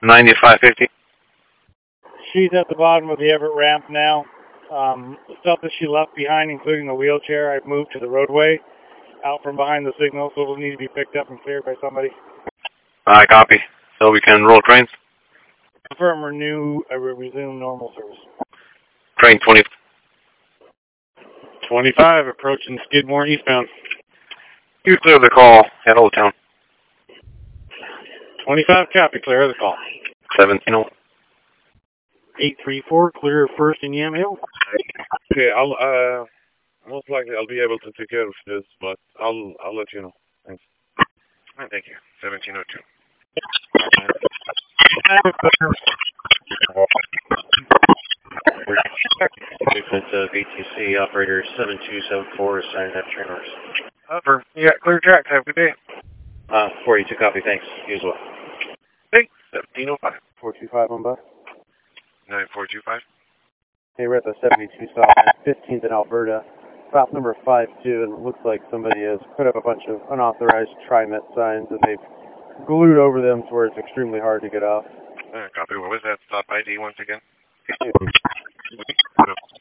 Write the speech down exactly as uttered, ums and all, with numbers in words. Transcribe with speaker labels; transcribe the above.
Speaker 1: ninety-five fifty.
Speaker 2: She's at the bottom of the Everett ramp now. Um, stuff that she left behind, including the wheelchair, I've moved to the roadway out from behind the signal, so it'll need to be picked up and cleared by somebody.
Speaker 1: I copy. So we can roll trains?
Speaker 2: Confirm renew, uh, resume normal service.
Speaker 1: Train twenty.
Speaker 2: twenty-five, approaching Skidmore eastbound.
Speaker 1: You clear the call at Old Town.
Speaker 2: twenty-five, copy, clear the call.
Speaker 1: seventeen oh.
Speaker 2: eight three four, clear first in Yamhill.
Speaker 3: Okay, I'll, uh, most likely I'll be able to take care of this, but I'll, I'll let you know. Thanks.
Speaker 4: Right, thank you. seventeen oh two.
Speaker 5: It's uh, B T C operator seven two seven four assigned that train orders.
Speaker 4: Over. You got clear tracks. Have a good day.
Speaker 5: Uh, forty-two copy, thanks. You as well.
Speaker 4: Thanks. seventeen oh five.
Speaker 6: four two five on bus.
Speaker 4: nine four two five.
Speaker 6: Hey, we're at the seventy-two stop at fifteenth in Alberta. Stop number five two, and it looks like somebody has put up a bunch of unauthorized TriMet signs, and they've glued over them to where it's extremely hard to get off.
Speaker 4: Uh, copy. What was that stop I D once again?